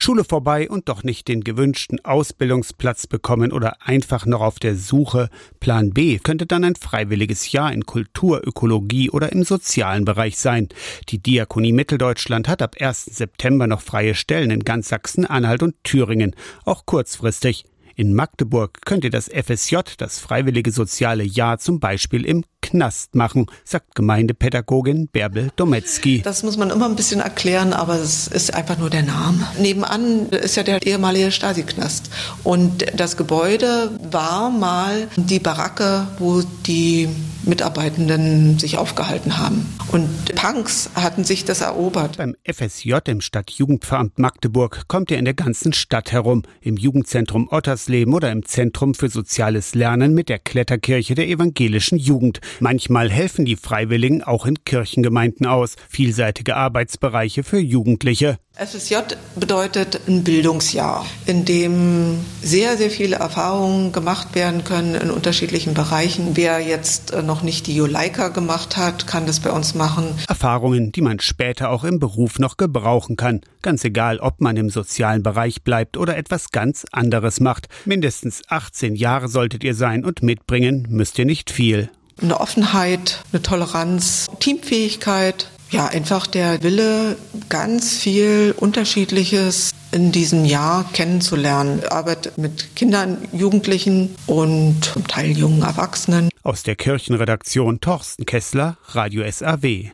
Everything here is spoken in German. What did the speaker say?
Schule vorbei und doch nicht den gewünschten Ausbildungsplatz bekommen oder einfach noch auf der Suche. Plan B könnte dann ein freiwilliges Jahr in Kultur, Ökologie oder im sozialen Bereich sein. Die Diakonie Mitteldeutschland hat ab 1. September noch freie Stellen in ganz Sachsen-Anhalt und Thüringen, auch kurzfristig. In Magdeburg könnt ihr das FSJ, das freiwillige soziale Jahr, zum Beispiel im Knast machen, sagt Gemeindepädagogin Bärbel Dometzky. Das muss man immer ein bisschen erklären, aber es ist einfach nur der Name. Nebenan ist ja der ehemalige Stasi-Knast. Und das Gebäude war mal die Baracke, wo die Mitarbeitenden sich aufgehalten haben. Und Punks hatten sich das erobert. Beim FSJ im Stadtjugendveramt Magdeburg kommt ihr in der ganzen Stadt herum. Im Jugendzentrum Ottersleben oder im Zentrum für soziales Lernen mit der Kletterkirche der evangelischen Jugend. Manchmal helfen die Freiwilligen auch in Kirchengemeinden aus. Vielseitige Arbeitsbereiche für Jugendliche. FSJ bedeutet ein Bildungsjahr, in dem sehr, sehr viele Erfahrungen gemacht werden können in unterschiedlichen Bereichen. Wer jetzt noch nicht die Juleika gemacht hat, kann das bei uns machen. Erfahrungen, die man später auch im Beruf noch gebrauchen kann. Ganz egal, ob man im sozialen Bereich bleibt oder etwas ganz anderes macht. Mindestens 18 Jahre solltet ihr sein und mitbringen müsst ihr nicht viel. Eine Offenheit, eine Toleranz, Teamfähigkeit. Ja, einfach der Wille, ganz viel Unterschiedliches in diesem Jahr kennenzulernen. Arbeit mit Kindern, Jugendlichen und zum Teil jungen Erwachsenen. Aus der Kirchenredaktion Torsten Kessler, Radio SAW.